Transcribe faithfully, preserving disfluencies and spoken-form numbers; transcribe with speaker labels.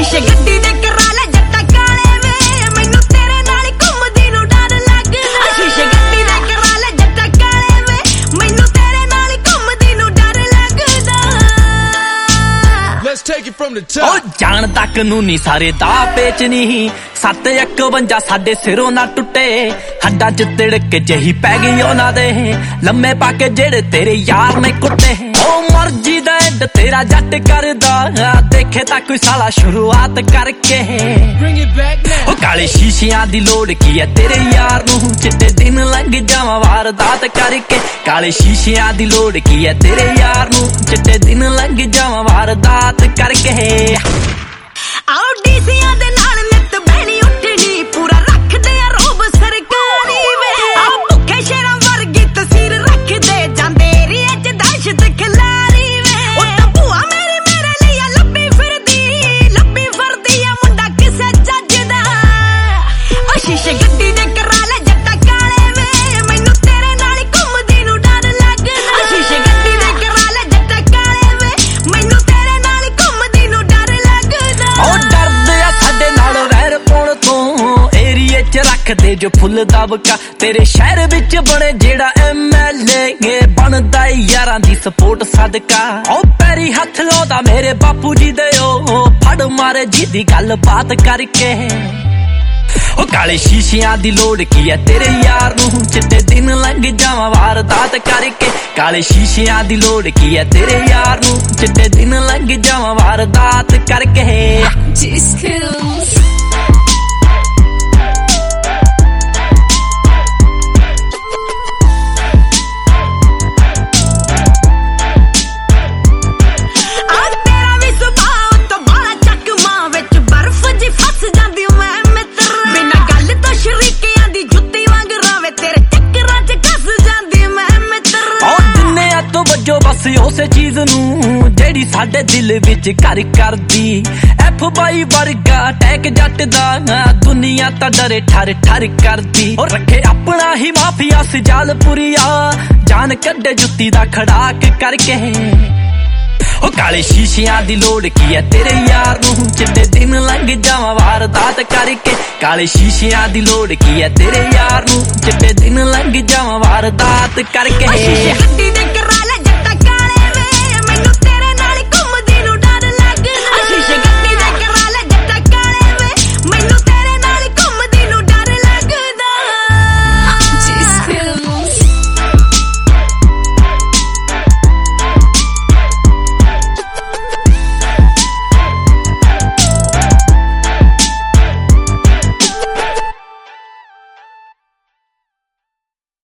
Speaker 1: शीशे गड्डी दे करा ले जट्टा काले वे मैनू तेरे नाल घुमदी नू डर लगदा शीशे गड्डी दे करा ले जट्टा काले वे मैनू तेरे नाल घुमदी नू डर लगदा
Speaker 2: Let's take it from the top
Speaker 3: ओ जान तक नू नी सारे दा पेचनी सत्त इकवंजा साडे सिरों ना टुटे हड्डां च तिड़क जही पै गई उन्हां दे लम्मे पाके जेड़े तेरे यार ने कुट्टे ओ मर्जी दा एड तेरा जट करदा देखे तां कोई साला शुरुआत करके
Speaker 2: Bring it back now
Speaker 3: ओ काले शीशियां दी लोड़ की है तेरे यार नू चिट्टे दिन लंघ जावां वारदात करके काले शीशियां दी लोड़ की है तेरे यार नू चिट्टे दिन लंघ जावां वारदात करके
Speaker 1: आओ डीसीआं दे नाल नित बहनी उठनी पूरा रखदे आ रोब सरकारी वे आओ भुखे शेरां वर्गी तस्वीर रखदे जांदे एरिया च दहशत खिलारी वे ओ तां भूआ मेरी मेरे लिए लब्बी फिरदी लब्बी फरदी आ मुंडा किसे जज दा ओ शीशे गड्डी दे करा ले जट्टा काले वे मैनू तेरे नाल घुमदी नू डर लगदा शीशे गड्डी दे करा ले जट्टा काले वे मैनू तेरे नाल घुमदी नू डर लगदा
Speaker 3: ओ डरदे आ साडे नाल वैर पाउण तों एरिए च रखदे जो फुੱਲ दबका तेरे शहर विच बने जेड़ा एमएलए बनदा यारां दी सपोर्ट सदका ओ पैरी हथ लाउंदा मेरे बापू जी दे ओ फड़ मारे जी दी गल बात करके ओ काले शीशियां दी लोड़ की है तेरे यार नू चिट्टे दिन लंघ जावां वारदात करके काले शीशियां दी लोड़ की है तेरे यार नू चिट्टे दिन लंघ जावां वारदात करके
Speaker 1: Discos
Speaker 3: जो बस उस चीज नू जेड़ी साडे दिल विच घर करदी एफ बाई वर्गा टैक जट दा दुनिया तां डरे ठर ठर करदी और रखे अपना ही माफिया सजालपुरिया जान कड्डे जुत्ती दा खड़ाक करके ओ काले शीशियां दी लोड़ की है तेरे यार नू चिट्टे दिन लंघ जावां वारदात करके काले शीशियां दी लोड़ की है तेरे यार नू चिट्टे दिन लंघ जावां वारदात करके